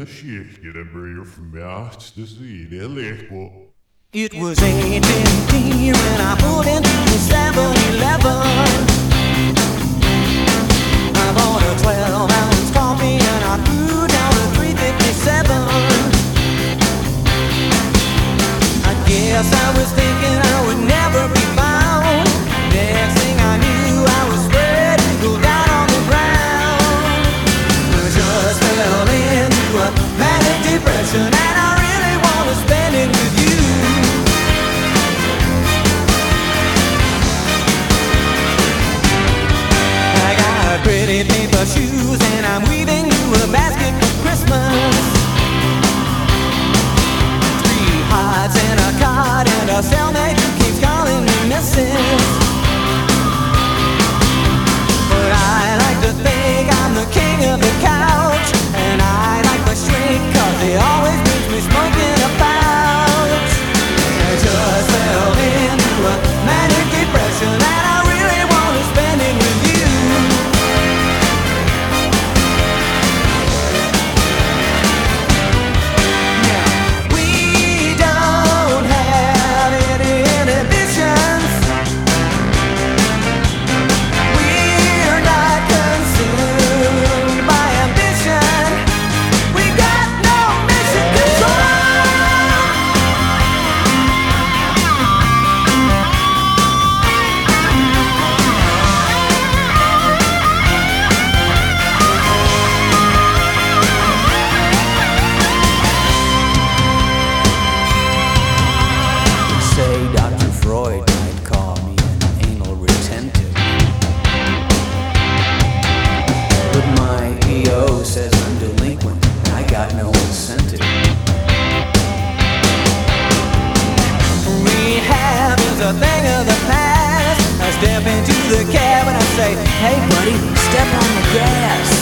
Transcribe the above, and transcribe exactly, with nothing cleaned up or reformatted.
gärna kika en brev från Märts, det svider leko. It was eight fifteen when I pulled into seven eleven. I bought a twelve ounce coffee and I threw down a three fifty-seven. I guess I was thinking I would never be found. Next thing I knew I was spread eagle down on the ground. I just fell into a manic depression and I really want to spend it with you. I got pretty paper shoes and I'm weaving you a basket for Christmas. Three hearts and a card and a cellmate who keeps calling me missus. But I like to think I'm the king of the couch, and I like my shrink cause he always makes me smoking a pouch. I just fell into a manic depression and I really want to spend it with you. A thing of the past. I step into the cab and I say, hey buddy, step on the gas.